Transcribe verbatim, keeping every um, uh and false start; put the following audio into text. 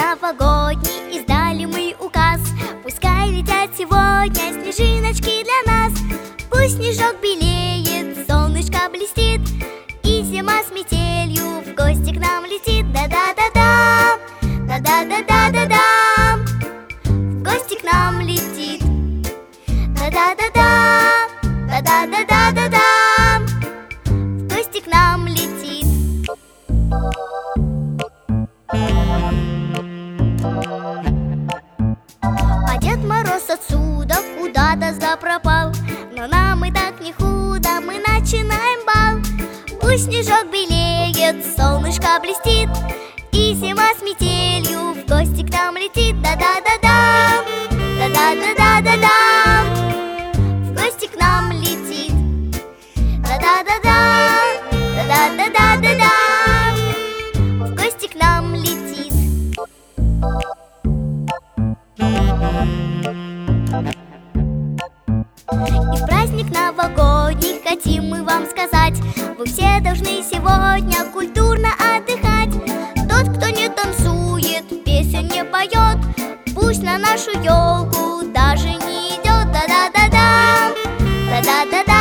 новогодний издали мы указ. Пускай летят сегодня снежиночки для нас. Пусть снежок белеет, солнышко блестит, и зима с метелью в гости к нам летит. Да-да-да-да, да-да-да-да-да-да, в гости к нам летит. Да-да-да-да, да-да-да-да-да-да, в гости к нам летит. А Дед Мороз отсюда куда-то запропал, но нам и так не худо, мы начинаем бал. Пусть снежок белеет, солнышко блестит, и зима с метелью в гости к нам летит. Да-да-да-да, да-да-да-да-да-да, в гости к нам летит. Да-да-да-да, да-да-да-да-да-да, в гости к нам летит. И в праздник новогодний хотим мы вам сказать: вы все должны сегодня культурно отдыхать. Тот, кто не танцует, песен не поет, пусть на нашу елку даже не идет. Да-да-да-да, да-да-да-да.